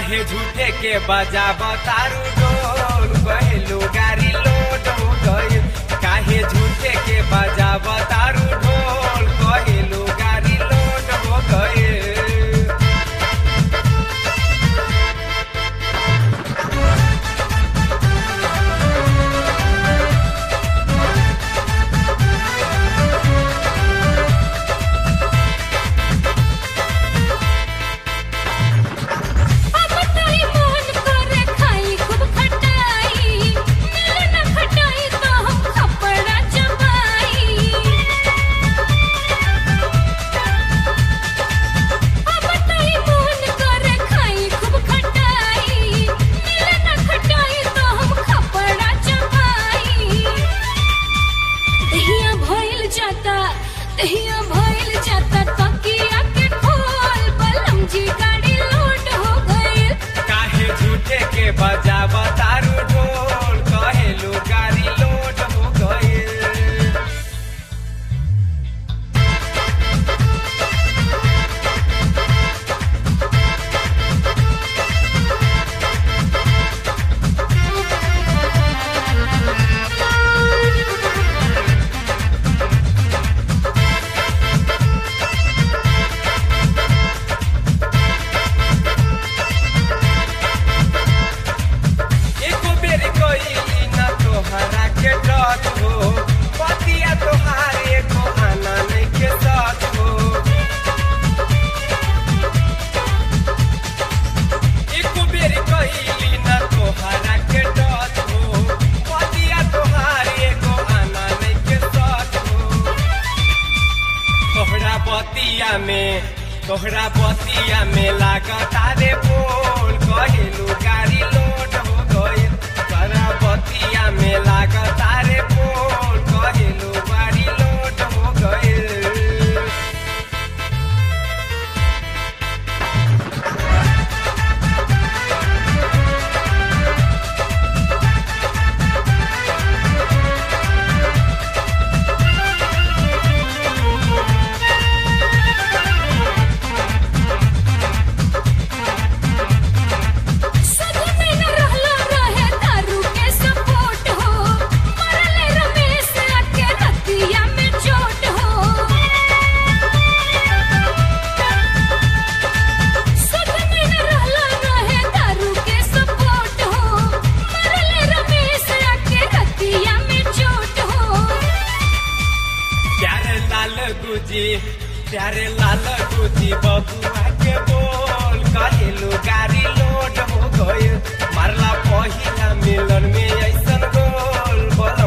काहे झूठे के बजाब तारू ढोल कहलू गाड़ी लोड हो गई काहे झूठे के बजाब तारू ढोल कहलू गाड़ी लोड हो गई बजाब तारू ढोल कहलू गाड़ी लोड हो गई तोहरा बतिया में लागता रे बोल कहलू गाड़ी लोड हो गई तोहरा बतिया में लागता रे बोल कहलू गाड़ी लोड हो गई प्यारे लाल गुजी बबुआ के बोल कहलू गाड़ी लोड हो गई मारला पहिला मिलन में ऐसन गोल